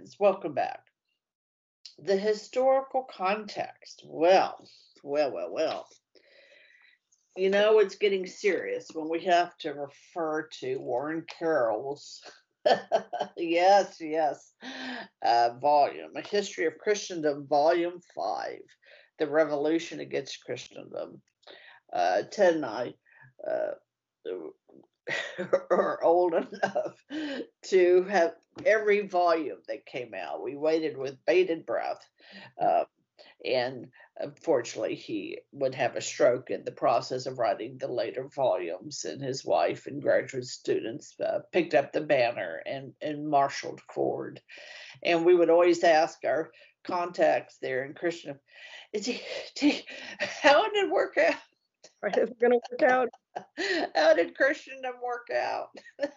friends, welcome back. The historical context. Well. It's getting serious when we have to refer to Warren Carroll's yes, volume, A History of Christendom, Volume 5, The Revolution Against Christendom. Ted and I uh, are old enough to have every volume that came out. We waited with bated breath. Uh, and unfortunately, he would have a stroke in the process of writing the later volumes, and his wife and graduate students picked up the banner and marshaled forward. And we would always ask our contacts there in Christian, how did it work out? Right, is it gonna work out? How did Christendom work out?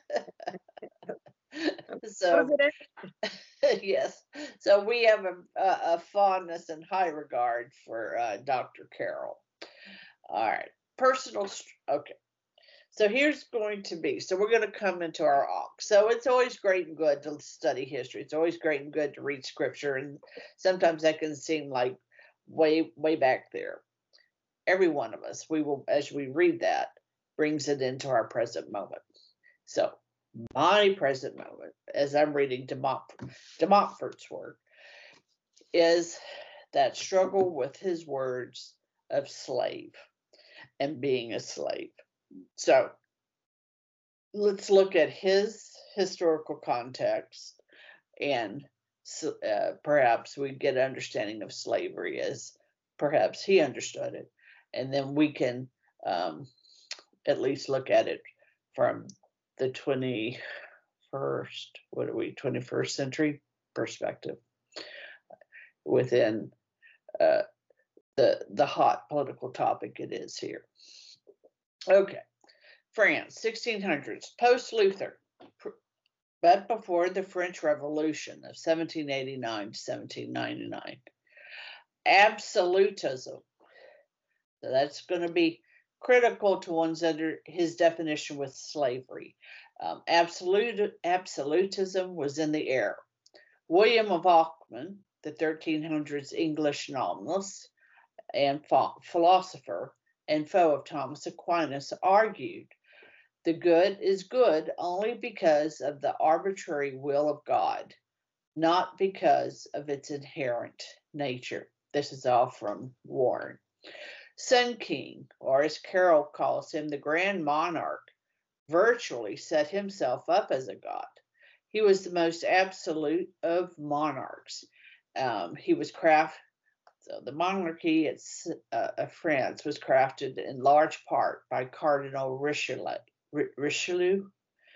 How does So, it yes. So we have a fondness and high regard for Dr. Carroll. All right. Okay. So here's going to be, so we're going to come into our AUK. So it's always great and good to study history. It's always great and good to read scripture. And sometimes that can seem like way back there. Every one of us, we will, as we read that, brings it into our present moment. So my present moment, as I'm reading de Montfort's work, is that struggle with his words of slave and being a slave. So let's look at his historical context, and perhaps we get an understanding of slavery as perhaps he understood it. And then we can at least look at it from the 21st century perspective within uh, the hot political topic it is here. Okay, France, 1600s, post-Luther, but before the French Revolution of 1789 to 1799. Absolutism. So that's going to be critical to one's under his definition with slavery. Absolutism was in the air. William of Ockham, the 1300s English novelist and philosopher and foe of Thomas Aquinas, argued the good is good only because of the arbitrary will of God, not because of its inherent nature. This is all from Warren. Sun King, or as Carroll calls him, the grand monarch, virtually set himself up as a god. He was the most absolute of monarchs. He was So the monarchy of France was crafted in large part by Cardinal Richelieu,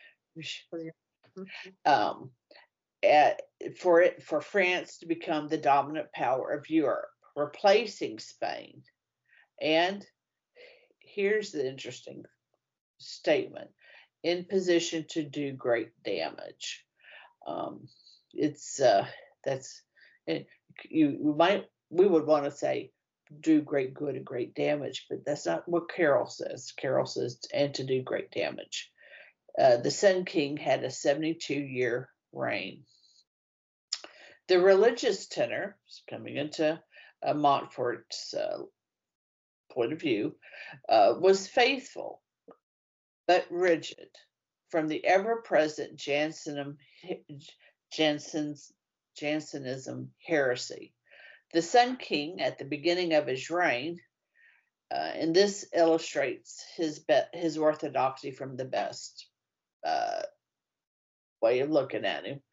um, for France to become the dominant power of Europe, replacing Spain. And here's the interesting statement: in position to do great damage. It's that's you might we would want to say do great good and great damage, but that's not what Carroll says. Carroll says and to do great damage. The Sun King had a 72-year reign. The religious tenor, coming into Montfort's point of view, was faithful but rigid from the ever-present Jansenism heresy. The Sun King, at the beginning of his reign, and this illustrates his orthodoxy from the best way of looking at him,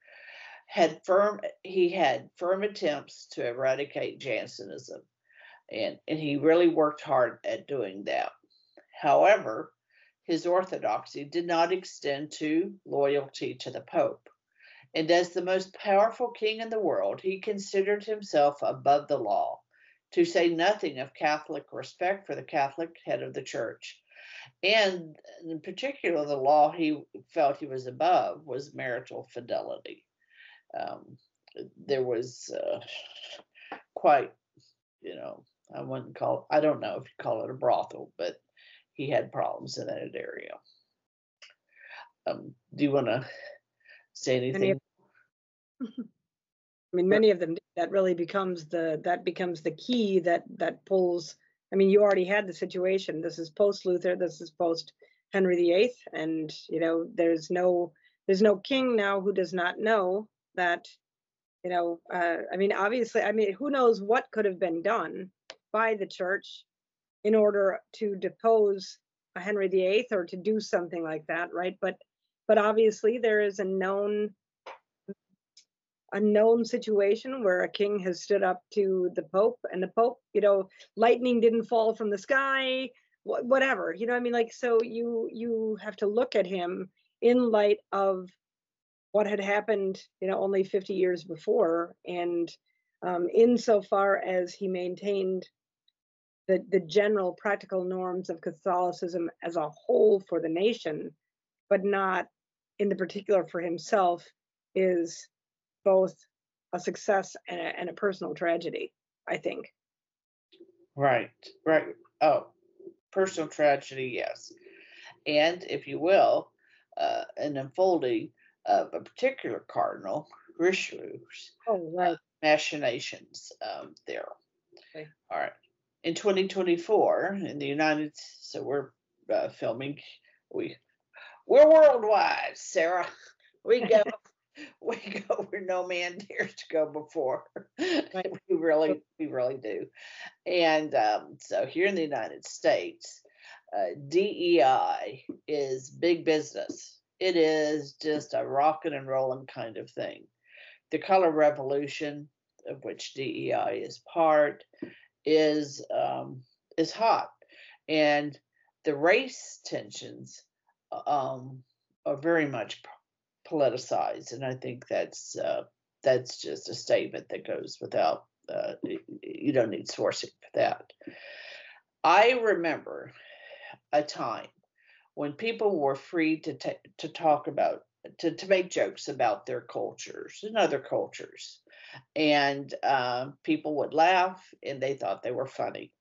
he had firm attempts to eradicate Jansenism, and he really worked hard at doing that. However, his orthodoxy did not extend to loyalty to the Pope. And as the most powerful king in the world, he considered himself above the law, to say nothing of Catholic respect for the Catholic head of the church. And in particular, the law he felt he was above was marital fidelity. There was quite, I don't know if you call it a brothel, but he had problems in that area. Do you want to say anything? I mean, many of them, that really becomes the key that pulls. I mean, you already had the situation. This is post Luther. This is post Henry VIII, and there's no king now who does not know that. I mean, obviously, I mean, who knows what could have been done by the church in order to depose a Henry VIII or to do something like that, right? But obviously, there is a known situation where a king has stood up to the Pope, and the Pope, lightning didn't fall from the sky, whatever, I mean, like, so you have to look at him in light of what had happened, only 50 years before, and insofar as he maintained the general practical norms of Catholicism as a whole for the nation, but not in the particular for himself, is both a success and a personal tragedy, I think. Right. Oh, personal tragedy, yes. And if you will, an unfolding of a particular cardinal, Richelieu's Right. machinations there. Okay. All right. In 2024, in the so we're filming, we're worldwide, Sarah. We go where no man dares to go before. Right. We really do. And so here in the United States, DEI is big business. It is just a rocking and rolling kind of thing. The color revolution, of which DEI is part, is hot, and the race tensions are very much politicized, and I think that's just a statement that goes without. You don't need sourcing for that. I remember a time when people were free to talk about to make jokes about their cultures and other cultures, and people would laugh and they thought they were funny.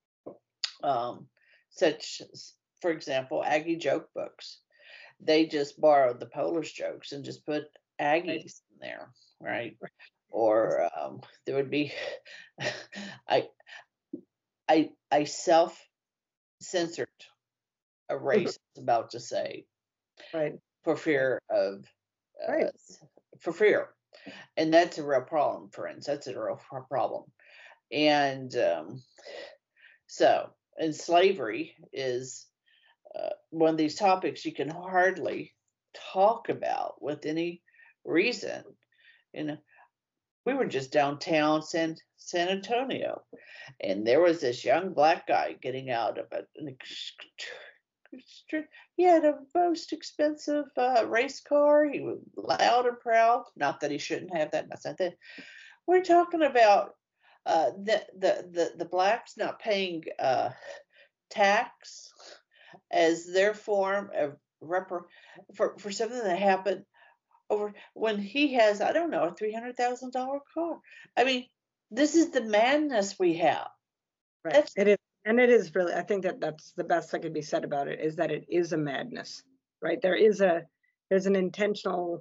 Such, for example, Aggie joke books. They just borrowed the Polish jokes and just put Aggies in there, right? Or there would be, I self-censored a race I was about to say, Right. for fear of, Right. for fear, and that's a real problem, friends. That's a real problem, and and slavery is one of these topics you can hardly talk about with any reason. We were just downtown San Antonio, and there was this young black guy getting out of he had a most expensive race car. He was loud and proud. Not that he shouldn't have that. That's not that. We're talking about the blacks not paying tax as their form of for something that happened over when he has, I don't know, a $300,000 car. I mean, this is the madness we have. Right. It is, and it is really. I think that's the best that could be said about it, is that it is a madness, right? There's an intentional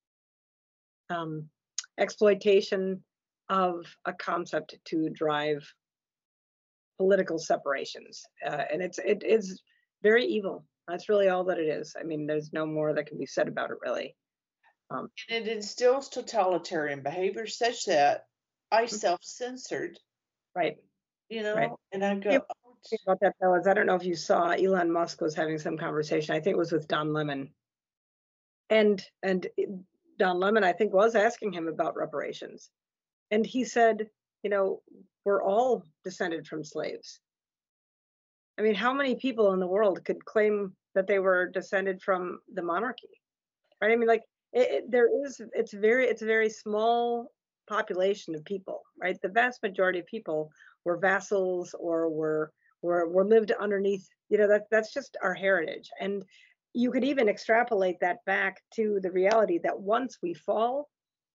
exploitation of a concept to drive political separations, and it is very evil. That's really all that it is. I mean, there's no more that can be said about it, really. And it instills totalitarian behavior such that I self-censored. Right. Right. And I go, about that, though, is I don't know if you saw Elon Musk was having some conversation. I think it was with Don Lemon, and Don Lemon, I think, was asking him about reparations, and he said, we're all descended from slaves. I mean, how many people in the world could claim that they were descended from the monarchy, right? I mean, like, it's a very small population of people, right? The vast majority of people were vassals or were lived underneath, that's just our heritage. And you could even extrapolate that back to the reality that once we fell,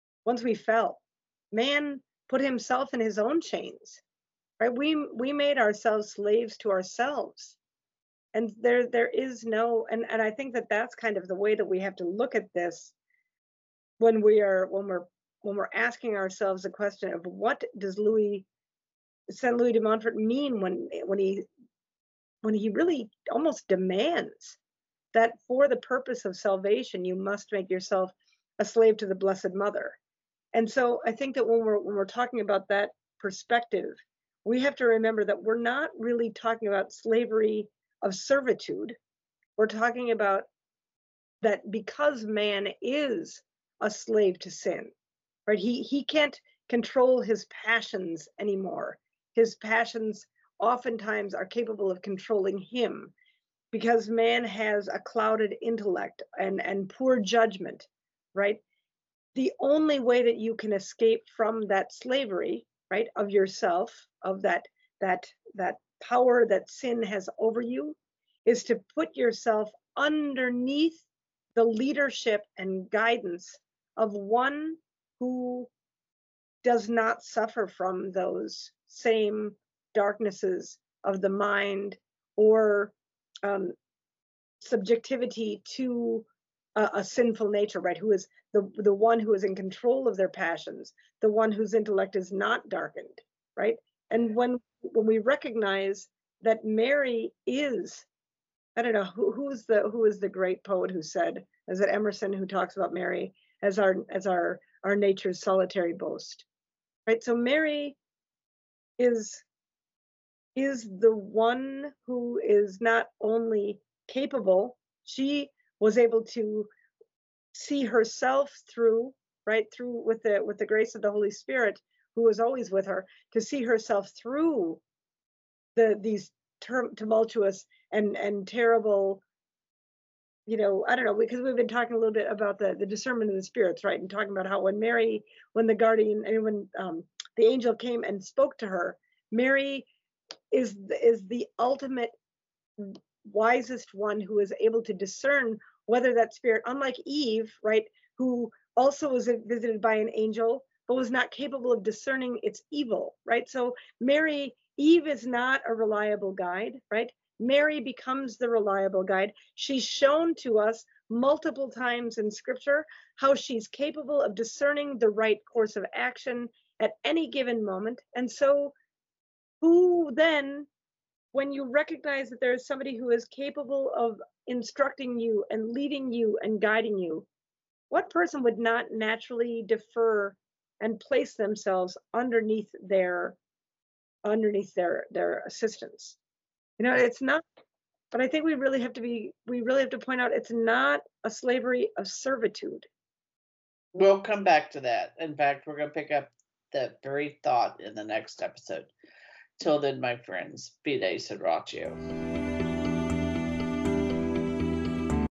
man put himself in his own chains, right? We made ourselves slaves to ourselves. And there is no, and I think that's kind of the way that we have to look at this when we're when we're asking ourselves the question of what does Saint Louis de Montfort mean when he really almost demands that for the purpose of salvation you must make yourself a slave to the Blessed Mother. And so I think that when we're talking about that perspective, we have to remember that we're not really talking about slavery of servitude. We're talking about that because man is a slave to sin, right? He can't control his passions anymore. His passions oftentimes are capable of controlling him because man has a clouded intellect and poor judgment, right? The only way that you can escape from that slavery, right, of yourself, of that power that sin has over you, is to put yourself underneath the leadership and guidance of one who does not suffer from those same darknesses of the mind or subjectivity to a sinful nature, right? Who is the one who is in control of their passions, the one whose intellect is not darkened, right? And when we recognize that Mary is, I don't know who is the great poet who said, is it Emerson, who talks about Mary as our nature's solitary boast, right? So Mary is the one who is not only capable, she was able to see herself through, right, through with the grace of the Holy Spirit, who was always with her, to see herself through these tumultuous and terrible, I don't know, because we've been talking a little bit about the discernment of the spirits, right, and talking about how when the guardian, and when the angel came and spoke to her, Mary is the ultimate wisest one who is able to discern whether that spirit, unlike Eve, right, who also was visited by an angel but was not capable of discerning its evil, right? So Eve is not a reliable guide, right? Mary becomes the reliable guide. She's shown to us multiple times in scripture how she's capable of discerning the right course of action at any given moment. And so who then, when you recognize that there is somebody who is capable of instructing you and leading you and guiding you, what person would not naturally defer and place themselves underneath their assistance? It's not, but I think we really have to point out it's not a slavery of servitude. We'll come back to that. In fact, we're going to pick up that very thought in the next episode. Till then, my friends, Fides et Ratio.